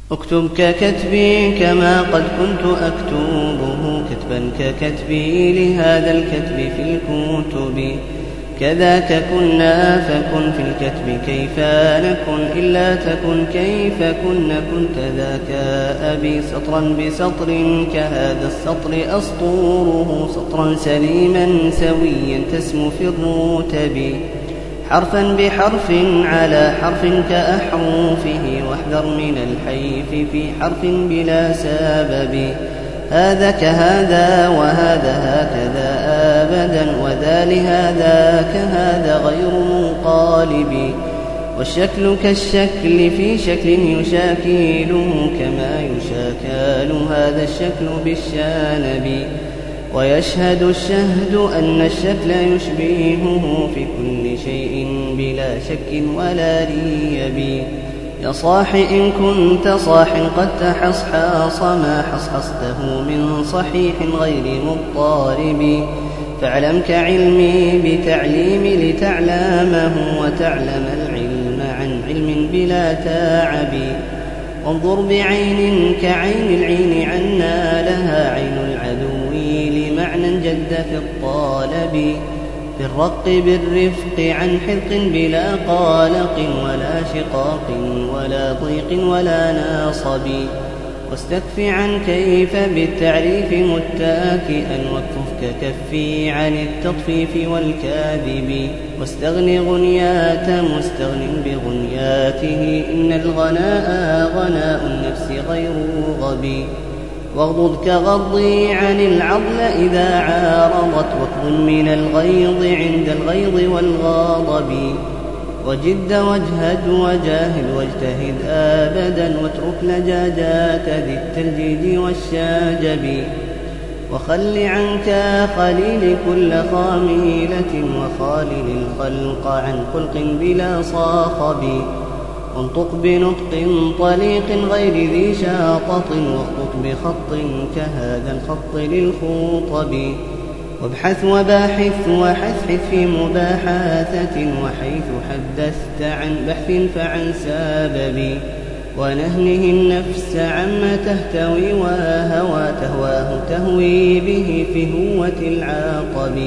اكتب ككتبي كما قد كنت أكتبه كتبا ككتبي لهذا الكتب في الكتب. كذاك كنا فكن في الكتب كيف نكن إلا تكن كيف كنت ذاك أبي سطرا بسطر كهذا السطر أسطوره سطرا سليما سويا تسمو في الرتب. حرفا بحرف على حرف كأحرفه واحذر من الحيف في حرف بلا سبب. هذا كهذا وهذا هكذا أبدا وذا لهذا كهذا غير منقالب. والشكل كالشكل في شكل يشاكله كما يشاكل هذا الشكل بالشانب. ويشهد الشهد أن الشكل يشبهه في كل شيء بلا شك ولا ريب. يا صاح إن كنت صاح قد تحصحص ما حصحصته من صحيح غير مضطرب. فاعلم كعلمي بتعليمي لتعلمه وتعلم العلم عن علم بلا تعب. وانظر بعين كعين العين عنا لها عين العدو لمعنى جد في الطالب. بالرق بالرفق عن حذق بلا قالق ولا شقاق ولا ضيق ولا ناصب. واستكف عن كيف بالتعريف متاكئا واكفف ككفي عن التطفيف والكاذب. واستغن غنيات مستغن بغنياته إن الغناء غناء النفس غير غبي. واغضض كغضي عن العضل إذا عارضت واكظم من الغيظ عند الغيظ والغضب. وجد واجهد وجاهد واجتهد أبدا واترك لجاجات ذي التلجيج والشاجب. وخل عنك خليل كل خاملة وخالل الخلق عن خلق بلا صاخب. وانطق بنطق طليق غير ذي شاطط واخطط بخط كهذا الخط للخطب. وابحث وباحث وحثحث في مباحثة وحيث حدثت عن بحث فعن سبب. ونهنه النفس عما تهتوي وهوى تهواه تهوي به في هوة العاقب.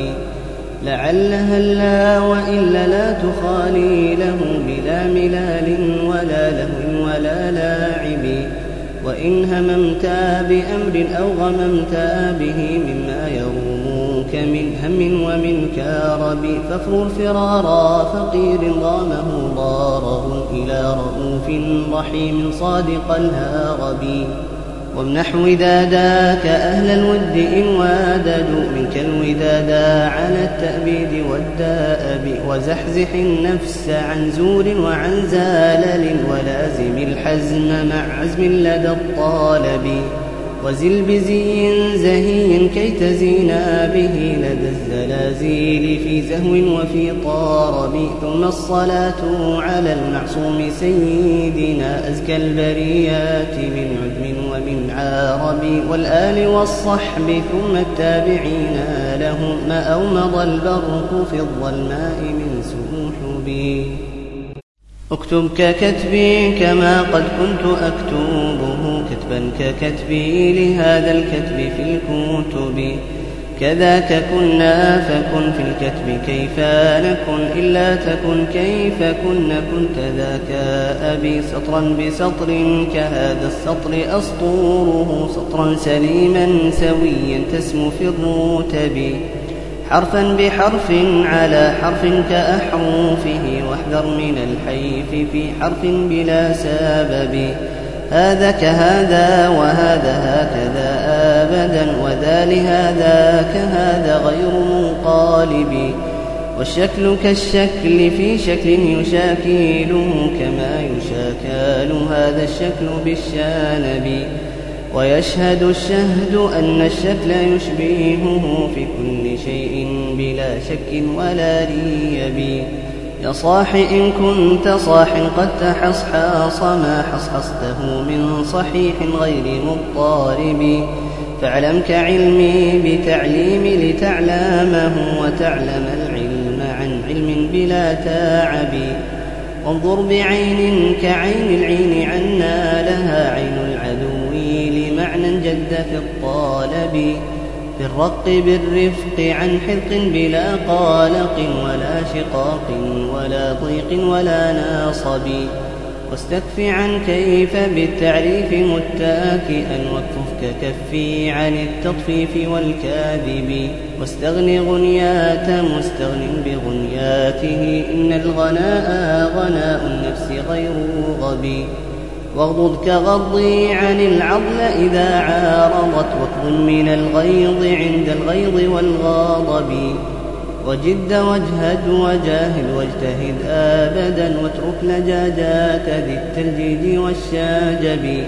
لعلها لا وإلا لا تخالي له بلا ملال ولا لهو ولا لاعب. وإن هممت بأمر أو غممت به مما يرومك من هم ومن كارب فافرر فرارا فقير ضامه ضاره إلى رؤوف رحيم صادق الهارب. وامنح وداداك أهل الود إن واددوا منك الودادا على التأبيد والدائب. وزحزح النفس عن زور وعن زالل ولازم الحزم مع عزم لدى الطالب. وزل بزي زهي كي تزينا به لدى الزلازل في زهو وفي طارب. ثم الصلاة على المعصوم سيدنا أزكى البريات من عدم ومن عارب. والآل والصحب ثم التابعين لهم ما أومض البرق في الظلماء من سحب. اكتب ككتبي كما قد كنت أكتبه كتبا ككتبي لهذا الكتب في الكتب. كذاك كنا فكن في الكتب كيف نكن إلا تكن كيف كنت ذاك أبي سطرا بسطر كهذا السطر أسطوره سطرا سليما سويا تسمو في الرتب. حرفا بحرف على حرف كأحرفه واحذر من الحيف في حرف بلا سبب. هذا كهذا وهذا هكذا أبدا وذا لهذا كهذا غير منقالب. والشكل كالشكل في شكل يشاكله كما يشاكل هذا الشكل بالشانب. ويشهد الشهد أن الشكل يشبهه في كل شيء بلا شك ولا ريب. يا صاح إن كنت صاح قد تحصحص ما حصحصته من صحيح غير مضطرب. فاعلم كعلمي بتعليمي لتعلمه وتعلم العلم عن علم بلا تعب. وانظر بعين كعين العين عنا لها عين الجد في الطالب، في الرق بالرفق عن حذق بلا قالق ولا شقاق ولا ضيق ولا ناصب، واستكف عن كيف بالتعريف متاكئا، واكفف ككفي عن التطفيف والكاذب، واستغن غنيات مستغن بغنياته، إن الغناء غناء النفس غير غبي، واغضض كغضي عن العضل إذا عارضت، واكظم من الغيظ عند الغيظ والغاضب، وجد واجهد وجاهد واجتهد أبدا، واترك لجاجات ذي التلجيج والشاجب،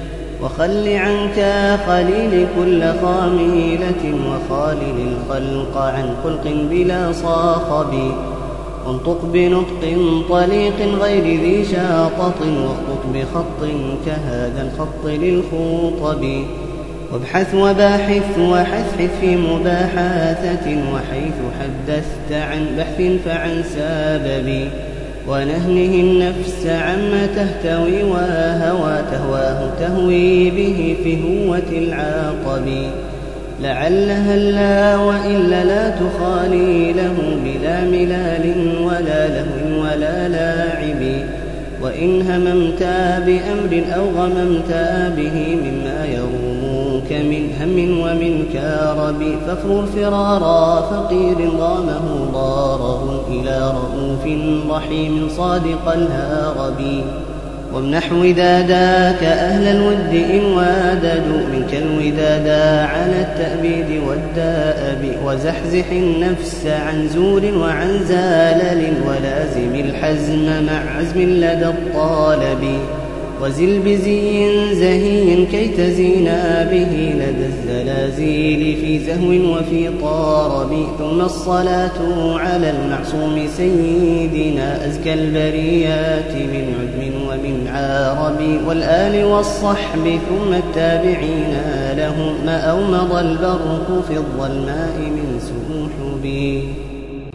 وخل عنك خليل كل خاملة، وخالل الخلق عن خلق بلا صاخب، وانطق بنطق طليق غير ذي شاطط، واخطط بخط كهذا الخط للخطب، وابحث وباحث وحثحث في مباحاثة، وحيث حدثت عن بحث فعن سبب، ونهنه النفس عما تهتوي وهوى تهواه تهوي به في هوة العاقب، لعلها لا وإلا لا تخالي له بلا ملال ولا لهو ولا لاعب، وإن هممت بأمر أو غممت به مما يرومك من هم ومن كارب، فافرر فرارا فقير ضامه ضارر إلى رؤوف رحيم صادق الهارب، وامنح وداداك أهل الود إن واددوا منك الودادا على التأبيد والدائب، وزحزح النفس عن زور وعن زالل، ولازم الحزم مع عزم لدى الطالب، وزل بزي زهي كي تزينا به لدى الزلازل في زهو وفي طارب، ثم الصلاة على المعصوم سيدنا أزكى البريات من عجم ومن عارب، والآل والصحب ثم التابعين لهم ما أومض البرق في الظلماء من سحب.